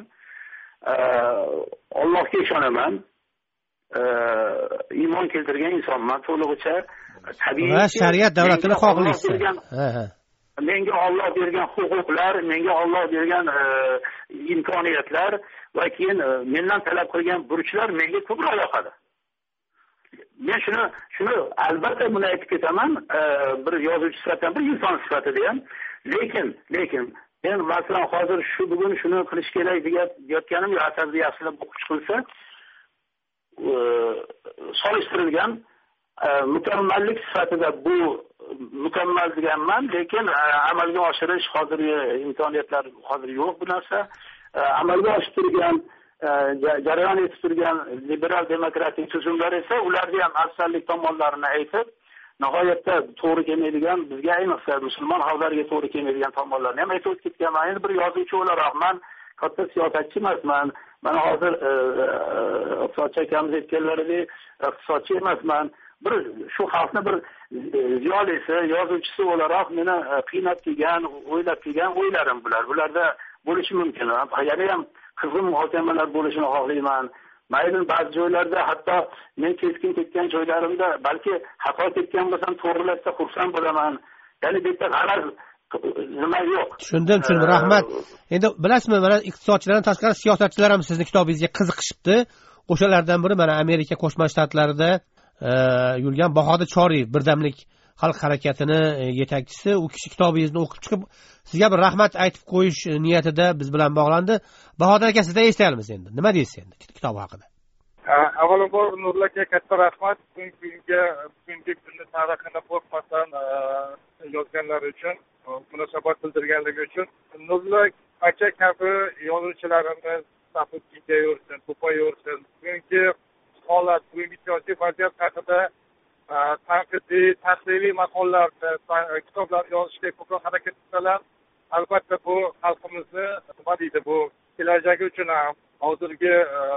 Allohga ishonaman, iymon keltirgan insonman, to'lig'icha tabiiy va shariat davlatini xohlaysiz. Menga Alloh bergan huquqlar, menga Alloh bergan imkoniyatlar va keyin mendan talab qilgan burchlar menga ko'proq yoqadi. Men shuni shuni albatta buni aytib ketaman, bir yozuvchi sifatida, bir inson sifatida ham, lekin lekin men masalan hozir shu bugun shuni qilish kerak deyotganim asarda yaxshilab o'qib chiqilsa, solishtirilgan mukammallik sifatida bu mukammal deganman, lekin amalga oshirish hozirgi imkoniyatlar hozir yo'q bu narsa. Amalga oshib turgan, jarayon etib turgan liberal demokratik tuzumlar esa ularga ham afzallik tomonlarini aytib, nihoyatda to'g'ri kelmaydigan, bizga ayniqsa musulmon xalqlarga to'g'ri kelmaydigan tomonlarni ham aytib ketganman. Endi bir yozuvchi o'laroq men katta siyosatchi emasman. Mana hozir iqtisodchi akamiz aytganlaridek iqtisodchi emasman. Bir shu xalqni bir ziyolisi, yozuvchisi o'laroq meni qiynab kelgan, o'ylab kelgan o'ylarim bular. Bularda bo'lishi mumkin. Yana ham qizg'in muhokamalar bo'lishini xohlayman. Mayli ba'zi joylarda hatto men keskin ketgan joylarimda balki xato ketgan bo'lsam to'g'rilashsa xursand bo'laman. Ya'ni bu yerda g'araz nima yo'q. Tushundim, tushundim. Rahmat. Endi bilasizmi, mana iqtisodchilardan tashqari siyosatchilar ham sizni kitobingizga qiziqishibdi. O'shalardan biri mana Amerika Qo'shma Shtatlarida yurgan Bahodir Choriyev, birdamlik xalq harakatini yetakchisi. U kishi kitobingizni o'qib chiqib sizga bir rahmat aytib qo'yish niyatida biz bilan bog'landi. Bahodir aka, sizdan eshitamiz endi. Nima deysiz endi kitob haqida? Avvalambor Nurli aka katta rahmat bugungi bugungi kunni tarixini qo'rqmasdan yozganlari uchun, munosabat bildirganligi uchun. Nurli aka kabi yozuvchilarimiz safi kengayursin, ko'payursin. Bugungi holat, bugungi siyosiy vaziyat haqida tanqidiy, tahliliy maqolalarda, kitoblar yozishga ko'proq harakat qilsalar, albatta bu xalqimizni nima deydi, bu kelajagi uchun ham hozirgi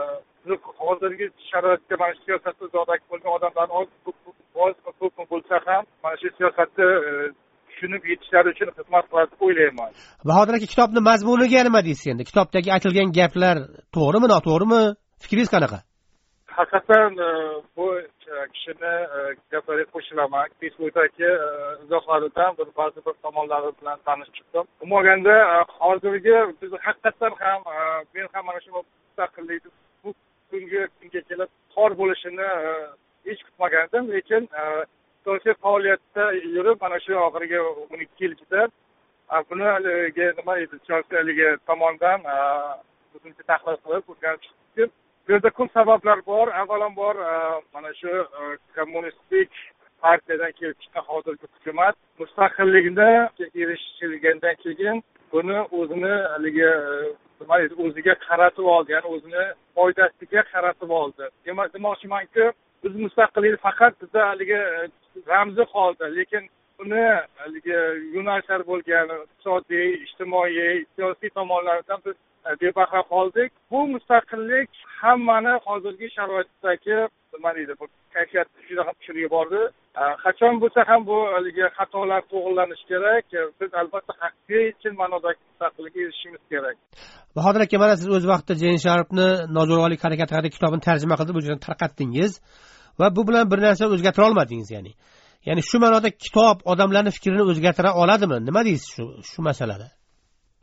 hozirgi sharoitga mana shu siyosatda izodak bo'lgan odamlar oz ko'p bo'lsa ham mana shu siyosatni tushunib yetishlari uchun xizmat qiladi deb o'ylayman. Bahodir aka, kitobning mazmuniga nima deysiz endi? Kitobdagi aytilgan gaplar to'g'rimi, noto'g'rimi? Fikringiz qanaqa? Haqiqatan bu kishini gaplariga qo'shilaman. Facebookdagi izohlaridan bir ba'zi bir tomonlari bilan tanishib chiqdim. Umuman hozirgi biz haqiqatan ham men ham mana shu mustaqillikni bu kunga kunga kelib tor bo'lishini hech kutmagandim, lekin siyosiy faoliyatda yurib mana shu oxirgi o'n ikki yil ichida buni nima edi, siyosiyligi tomonidan o'zimcha tahlil qilib o'rganib chiqdim. Bu yerda ko'p sabablar bor. Avvalambor mana shu kommunistik partiyadan kelib chiqqan hozirgi hukumat mustaqillikni erishilgandan keyin buni o'zini haligi nima edi, o'ziga qaratib oldi, ya'ni o'zini foydasiga qaratib oldi. Demoqchimanki, biz mustaqillik faqat bizda haligi ramzi qoldi, lekin uni haligi yo'nalishlar bo'lgan iqtisodiy, ijtimoiy, siyosiy tomonlardan biz bebahra qoldik. Bu mustaqillik hammani hozirgi sharoitdagi nima deydi, bu kayfiyatni juda ham tushirib yubordi. Qachon bo'lsa ham bu haligi xatolar to'g'rilanishi kerak. Biz albatta haqiqiy ma'nodagi mustaqillikka erishishimiz kerak. Bahodir aka, mana siz o'z vaqtida Jeyn Sharpni Nozo'rg'alik harakati haqida kitobini tarjima qilib, o'zini tarqatdingiz va bu bilan bir narsa o'zgartira olmadingiz, ya'ni. Ya'ni shu ma'noda kitob odamlarning fikrini o'zgartira oladimi? Nima deysiz shu shu masalada?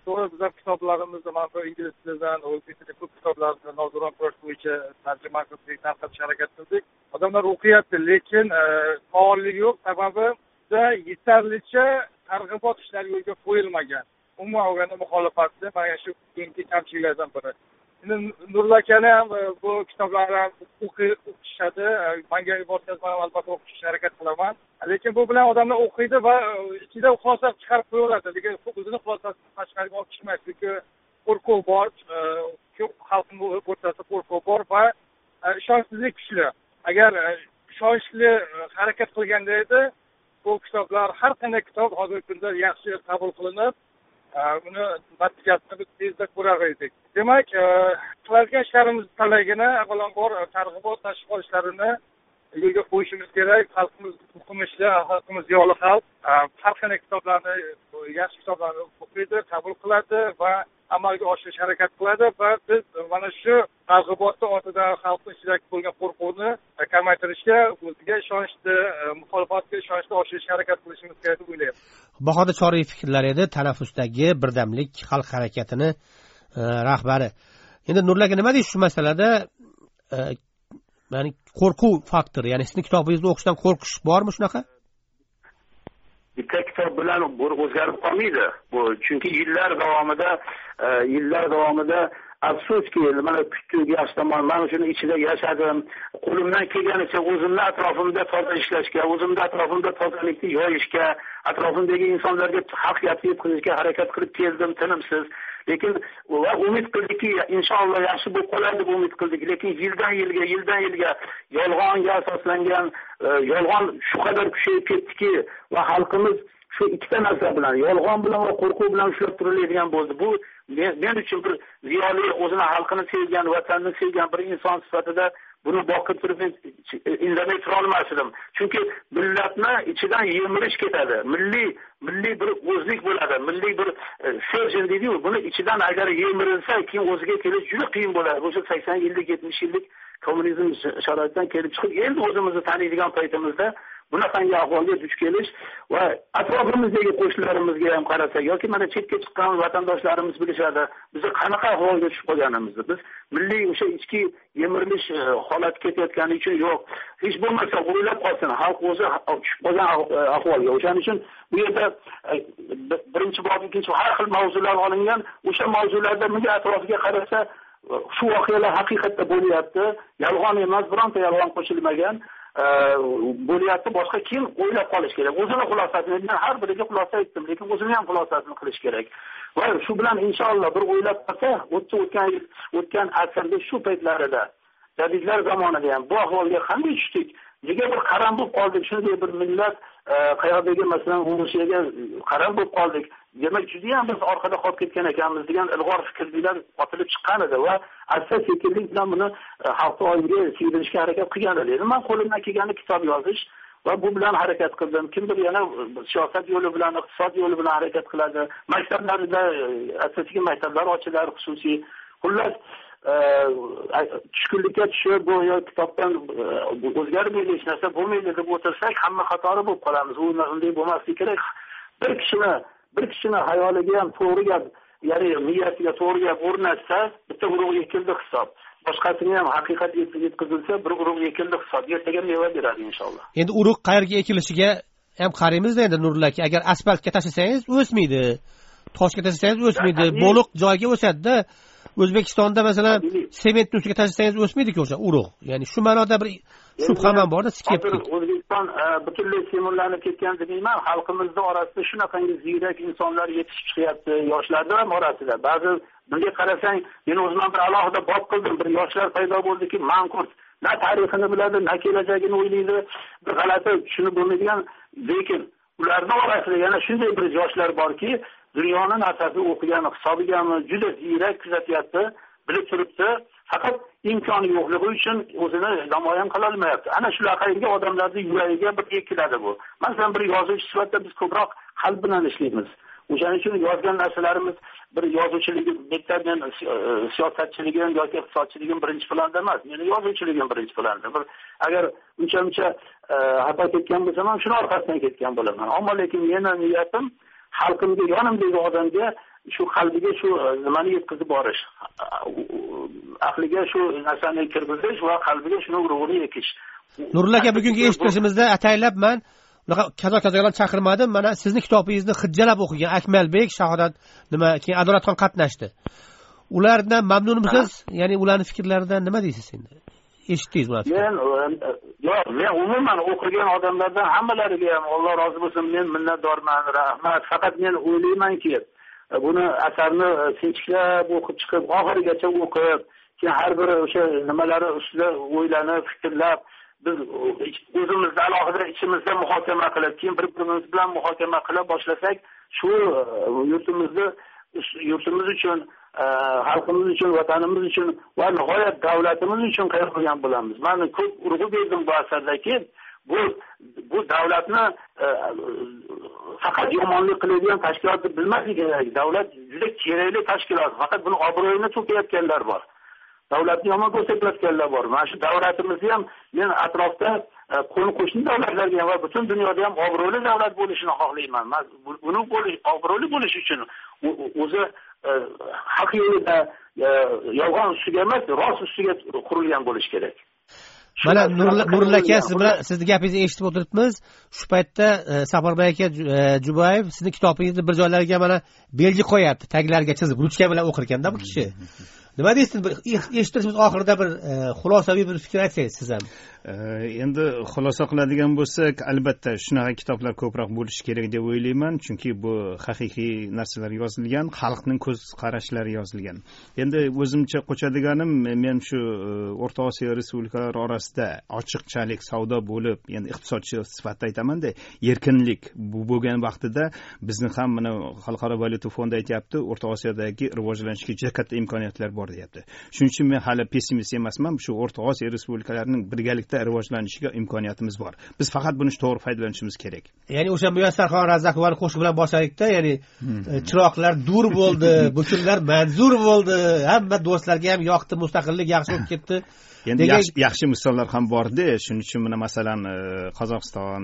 to'g'ri bizlar kitoblarimizni mana bu ingliz tilidan o'zbek tilida ko'p kitoblarni nogiron kurash bo'yicha tarjima qildik, tarqatishga harakat qildik. Odamlar o'qiyapti, lekin faolligi yo'q. Sababi bizda yetarlicha targ'ibot ishlari yo'lga qo'yilmagan. Umuman olganda muxolifatda mana shu keyingi kamchiliklardan biri. Endi Nurullo akani ham bu kitoblarni o'qishadi. Menga yuborsangiz men albatta o'qishga harakat qilaman. Lekin bu bilan odamlar o'qiydi va ichida xulosa chiqarib qo'yadi. Lekin o'zini xulosasini tashqariga olib chiqmaydi. Chunki qo'rquv bor, ko'p xalqning o'rtasida qo'rquv bor va ishonchsizlik kuchli. Agar ishonchli harakat qilganda edi, bu kitoblar har qanday kitob hozirgi kunda yaxshi qabul qilinib, uni natijasini biz tezda ko'rar edik. Demak, qiladigan ishlarimiz talaygina avvalambor targ'ibot tashkil ishlarini yo'lga qo'yishimiz kerak. Xalqimiz o'qimishli, xalqimiz ziyoli xalq har qanday kitoblarni, yaxshi kitoblarni o'qiydi, qabul qiladi va amalga oshirish harakat qiladi va biz mana shu targ'ibotni ortida xalqning ichidagi bo'lgan qo'rquvni kamaytirishga, o'ziga ishonchni, muxolifatga ishonchni oshirishga harakat qilishimiz kerak deb o'ylayman. Bahodir Choriyev fikrlar edi, tanaffusdagi birdamlik xalq harakatini rahbari. Endi Nurullo aka nima deysiz shu masalada? Ya'ni qo'rquv faktori, ya'ni sizning kitobingizni o'qishdan qo'rqish bormi shunaqa? Bitta kitob bilan o'zgarib qolmaydi. Bu chunki yillar davomida, yillar davomida afsuski, mana kutdik yaxshi tomon, mana shuni ichida yashadim. Qo'limdan kelganicha o'zimni atrofimda toza ishlashga, o'zimni atrofimda tozalikni yoyishga, atrofimdagi insonlarga haq gapni yetkazishga harakat qilib keldim tinimsiz. Lekin va umid qildikki, inshaalloh yaxshi bo'lib qolar deb umid qildik. Lekin yildan yilga, yildan yilga yolg'onga asoslangan yolg'on shu qadar kuchayib ketdiki va xalqimiz shu ikkita narsa bilan, yolg'on bilan va qo'rquv bilan ushlab turiladigan bo'ldi. Bu men uchun bir ziyoli, o'zini xalqini sevgan, vatanni sevgan bir inson sifatida buni boqib turib indamay tura olmasdim. Chunki millatni ichidan yemirish ketadi. Milliy milliy bir o'zlik bo'ladi. Milliy bir serjin deydi-ku, buni ichidan agar yemirilsa, keyin o'ziga kelish juda qiyin bo'ladi. O'sha sakson yillik, yetmish yillik kommunizm sharoitidan kelib chiqib, endi o'zimizni taniydigan paytimizda bunaqangi ahvolga duch kelish va atrofimizdagi qo'shnilarimizga ham qarasak yoki mana chetga chiqqan vatandoshlarimiz bilishadi, biz qanaqa ahvolga tushib qolganimizni. Biz milliy o'sha ichki yemirilish holati ketayotgani uchun yo'q, hech bo'lmasa o'ylab qolsin, xalq o'zi tushib qolgan ahvolga. O'shaning uchun bu yerda birinchi bob, ikkinchi har xil mavzular olingan. O'sha mavzularda bunga atrofiga qarasa, shu voqealar haqiqatda bo'lyapti, yolg'on emas, bironta yolg'on qo'shilmagan bo'lyapti. Boshqa kim o'ylab qolish kerak? O'zini xulosasini, men har biriga xulosa aytdim, lekin o'zini ham xulosasini qilish kerak. Va shu bilan inshaalloh bir o'ylab qolsa, o'tgan o'tgan asrda shu paytlarida, jadidlar zamonida ham bu ahvolga qanday tushdik? Nega bir qaram bo'lib qoldik? Shunday bir millat qayerdagi masalan urushiga qaram bo'lib qoldik. Demak, juda ham biz orqada qolib ketgan ekanmiz degan ilg'or fikrlar otilib chiqqan edi va asta sekinlik bilan buni xalq o'yiga singdirishga harakat qilgan edi. Men qo'limdan kelgani kitob yozish va bu bilan harakat qildim. Kimdir yana siyosat yo'li bilan, iqtisod yo'li bilan harakat qiladi. Maktablarda asosiy maktablar ochiladi xususiy. Xullas, tushkunlikka tushib bu kitobdan o'zgarmaydi, hech narsa bo'lmaydi deb o'tirsak, hamma qatori bo'lib qolamiz. U unday bo'lmasligi kerak. Bir kishini bir kishini hayoliga ham to'g'ri gap, ya'ni niyatiga to'g'ri gap o'rnatsa, bitta urug' ekildi hisob. Boshqasini ham haqiqat yetkazilsa, bir urug' ekildi hisob. Ertaga meva beradi inshaalloh. Endi urug' qayerga ekilishiga ham qaraymiz-da endi Nurullo aka. Agar asfaltga tashlasangiz o'smaydi. Toshga tashlasangiz o'smaydi. Bo'liq joyga o'sadi-da. O'zbekistonda masalan sement ustiga tashlasangiz o'smaydi-ku o'sha urug'. Ya'ni shu ma'noda bir shubham ham bor-da, skeptik. O'zbekiston butunlay semirlanib ketgan deyman. Xalqimizda orasida shunaqangi ziyrak insonlar yetishib chiqyapti, yoshlarda ham orasida. Ba'zi bunga qarasang, men o'zimdan bir alohida bob qildim. Bir yoshlar paydo bo'ldiki, manqurt, na tarixini biladi, na kelajagini o'ylaydi. Bir g'alati tushunib bo'lmaydigan, lekin ularning orasida yana shunday bir yoshlar borki, dunyoni narsasi o'qigan hisobigami juda ziyrak kuzatyapti, bilib turibdi, faqat imkoni yo'qligi uchun o'zini namoyon qila olmayapti. Ana shunaqangi odamlarning yuragiga bir ekiladi bu. Masalan, bir yozuvchi sifatida biz ko'proq qalb bilan ishlaymiz. O'shaning uchun yozgan narsalarimiz bir yozuvchiligi, maktabdan siyosatchiligim yoki iqtisodchiligim birinchi planda emas. Meni yozuvchiligim birinchi planda. Bir agar uncha-muncha xato ketgan bo'lsam ham shuni orqasidan ketgan bo'laman. Ammo lekin meni niyatim xalqimga, yonimdagi odamga shu qalbiga shu nimani yetkazib borish, aqliga shu narsani kirgizish va qalbiga shuni ruhini ekish. Nurullo aka, bugungi eshittirishimizda ataylab men bunaqa kazo kazolar chaqirmadim. Mana sizni kitobingizni hijjalab o'qigan Akmalbek, Shahodat nima, keyin Adolatxon qatnashdi. Ulardan mamnunmisiz? Ya'ni ularning fikrlaridan nima deysiz endi? Eshitdingiz ularni? Men yo'q, men umuman o'qigan odamlardan hammalariga ham Alloh rozi bo'lsin, men minnatdorman, rahmat. Faqat men o'ylaymanki, buni asarni sinchiklab o'qib chiqib, oxirigacha o'qib, keyin har bir o'sha nimalari ustida o'ylanib, fikrlab, biz o'zimizda alohida ichimizda muhokama qilib, keyin bir-birimiz bilan muhokama qila boshlasak, shu yurtimizni yurtimiz uchun, xalqimiz uchun, vatanimiz uchun va nihoyat davlatimiz uchun qayr qilgan bo'lamiz. Men ko'p urg'u berdim bu asardagi, bu bu davlatni faqat yomonlik qiladigan tashkilot deb bilmaslik kerak. Davlat juda kerakli tashkilot. Faqat buni obro'yini to'kayotganlar bor. Davlatni yomon ko'rsatayotganlar bor. Mana shu davlatimizni ham men atrofda qo'ni qo'shni davlatlarga va butun dunyoda ham obro'li davlat bo'lishini xohlayman. Men buni bo'lish, obro'li bo'lish uchun o'zi haq yo'lida yolg'on ustiga emas, rost ustiga qurilgan bo'lish kerak. Mana Nurullo aka, siz bilan sizni gapingizni eshitib o'tiribmiz. Shu paytda Saforbek aka Jubayev sizni kitobingizni bir joylarga mana belgi qo'yapti, taglariga chizib, ruchka bilan o'qir ekanda bu kishi. Nima deysiz? Eshittirishimiz oxirida bir xulosaviy bir fikr aytsangiz siz ham. Endi xulosa qiladigan bo'lsak, albatta shunaqa kitoblar ko'proq bo'lishi kerak deb o'ylayman, chunki bu haqiqiy narsalar yozilgan, xalqning ko'z qarashlari yozilgan. Endi o'zimcha qo'shadiganim, men shu O'rta Osiyo respublikalari orasida ochiqchalik savdo bo'lib, endi iqtisodchi sifatida aytaman-da, erkinlik bu bo'lgan vaqtida bizni ham mana Xalqaro valyuta fondi aytayapti, O'rta Osiyodagi rivojlanishga juda katta imkoniyatlar bor deyapti. Shuning uchun men hali pessimist emasman. Shu O'rta Osiyo respublikalarining birgalikda rivojlanishiga imkoniyatimiz bor. Biz faqat buni to'g'ri foydalanishimiz kerak. Ya'ni o'sha Muyassarxon Razzakovani qo'shiq bilan boshladikda, ya'ni chiroqlar dur bo'ldi, butunlar manzur bo'ldi, hamma do'stlarga ham yoqdi, mustaqillik yaxshi bo'lib ketdi. Endi yaxshi misollar ham bor-da. Shuning uchun mana masalan Qozog'iston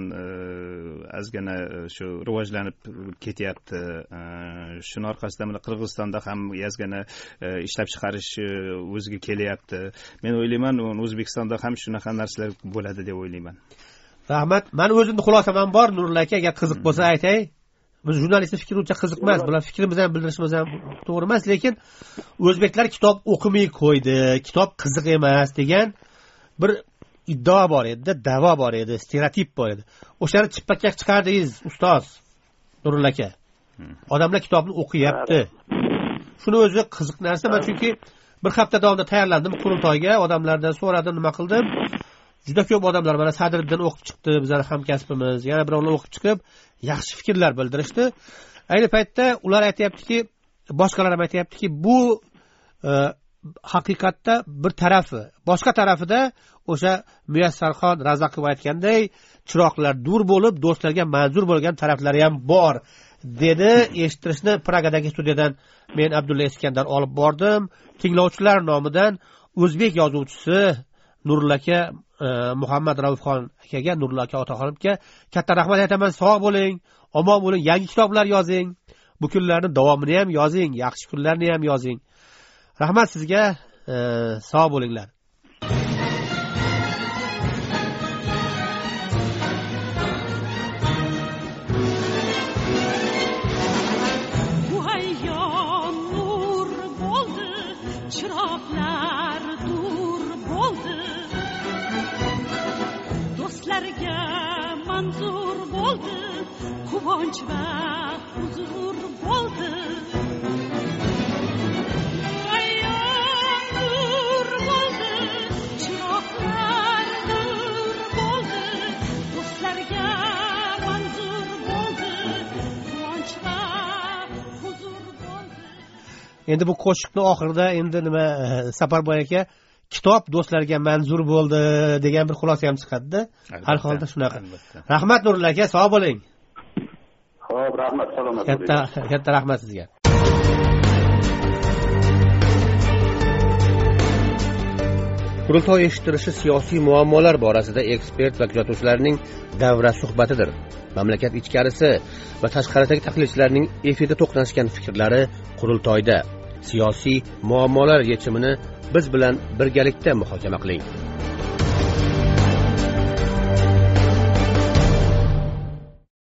ozgina shu rivojlanib ketyapti. Shuning orqasidan mana Qirg'izistonda ham ozgina ishlab chiqarish o'ziga kelyapti. Men o'ylayman, O'zbekistonda ham shunaqa narsalar bo'ladi deb o'ylayman. Rahmat. Men o'zimning xulosam ham bor, Nurullo aka, agar qiziq bo'lsa aytay. Biz jurnalistlar fikri uncha qiziq emas, bular fikrimizni ham bildirishimiz ham to'g'ri emas, lekin o'zbeklar kitob o'qimay qo'ydi, kitob qiziq emas degan bir iddao bor edi, da'vo bor edi, stereotip bor edi. O'shani chippakka chiqardingiz, ustoz Nurullo aka. Odamlar kitobni o'qiyapti. Shuni o'zi qiziq narsa. Men chunki bir hafta davomida tayyorlandim qurultoyga, odamlardan so'radim, nima qildim. Juda ko'p odamlar mana Sadriddin o'qib chiqdi, bizlar hamkasbimiz, yana birovlar o'qib chiqib, yaxshi fikrlar bildirishdi. Ayni paytda ular aytayaptiki, boshqalar ham aytayaptiki, bu e, haqiqatda bir tarafi, boshqa tarafida o'sha Muyassarxon Razzaqov aytganday, chiroqlar dur bo'lib, do'stlarga manzur bo'lgan taraflari ham bor dedi. Eshittirishni Pragadagi studiyadan men Abdulla Iskandar olib bordim. Tinglovchilar nomidan o'zbek yozuvchisi Nurullo aka Muhammad Raufxon akaga, Nurullo aka Otaxonovga katta rahmat aytaman. Sog' bo'ling, omon bo'ling, yangi kitoblar yozing. Bu kunlarni davomini ham yozing, yaxshi kunlarni ham yozing. Rahmat sizga, sog' bo'linglar. Manzur bo'ldi, quvonch va huzur bo'ldi. Ayyon nur bo'ldi, chiroqlar nur bo'ldi, do'stlarga manzur bo'ldi, quvonch va huzur bo'ldi. Endi bu qo'shiqning oxirida endi nima Saforbek aka kitob do'stlarga manzur bo'ldi degan bir xulosa ham chiqadi-da. Har holda shunaqa. Rahmat Nurullo aka, sog' bo'ling. Xo'p, rahmat, salomat bo'ling. Katta katta rahmat sizga. qurultoy eshittirishi siyosiy muammolar borasida ekspert va kuzatuvchilarning davra suhbatidir. Mamlakat ichkarisi va tashqaridagi tahlilchilarning efirda to'qnashgan fikrlari qurultoyda. Siyosiy muammolar yechimini biz bilan birgalikda muhokama qiling.